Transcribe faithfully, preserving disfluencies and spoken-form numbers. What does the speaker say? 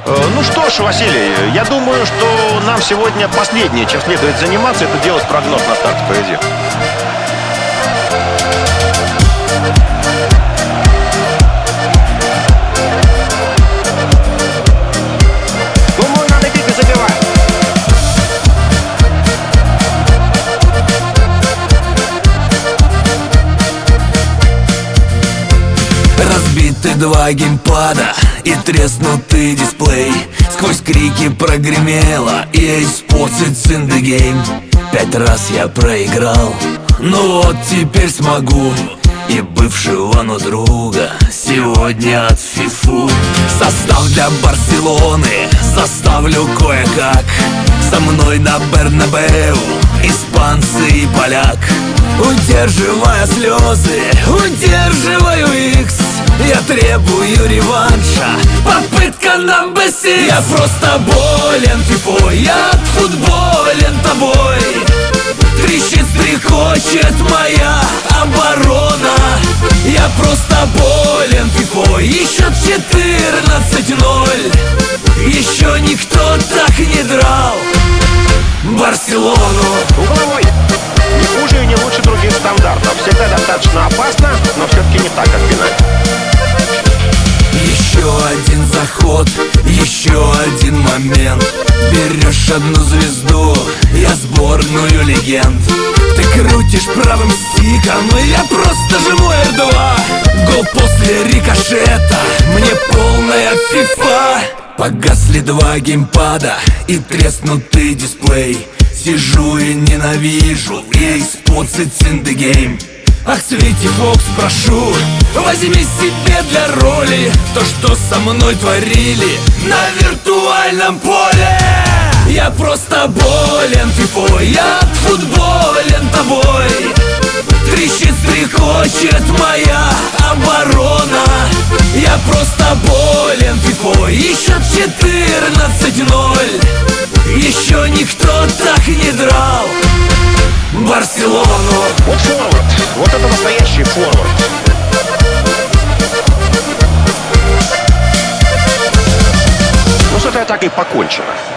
Э, Ну что ж, Василий, я думаю, что нам сегодня последнее, чем следует заниматься, это делать прогноз на старт впереди. Думаю, надо бить и забивать. Разбиты два геймпада и треснутый дисплей. Сквозь крики прогремело эй спортс it's in the game. Пять раз я проиграл, ну вот теперь смогу. И бывшего, но друга сегодня от фифу. Состав для Барселоны составлю кое-как. Со мной на Бернабеу испанцы и поляк. Удерживая слезы, удерживаю икс. Я требую реванша, попытка на бассейн. Я просто болен фифой, я отфутболен тобой. Трещит, стрекочет моя оборона. Я просто болен фифой, и счет четырнадцать ноль. Еще никто так не драл Барселону. Угловой. Не хуже и не лучше других стандартов. Всегда достаточно опасно, но все-таки не так, как пенальти. Еще один заход, еще один момент. Берешь одну звезду, я сборную легенд. Ты крутишь правым стиком, и я просто живу эр два. Гол после рикошета, мне полная фифа. Погасли два геймпада и треснутый дисплей. Сижу и ненавижу эй спортс it's in the game. Ах, Свити Фокс, прошу, возьми себе для роли то, что со мной творили на виртуальном поле. Я просто болен фифой, я отфутболен тобой. Трещит, стрекочет моя оборона. Я просто болен фифой, и счет четырнадцать ноль. Еще никто так не драл Барселону. Вот форвард. Вот это настоящий форвард. Ну, с этой атакой покончено.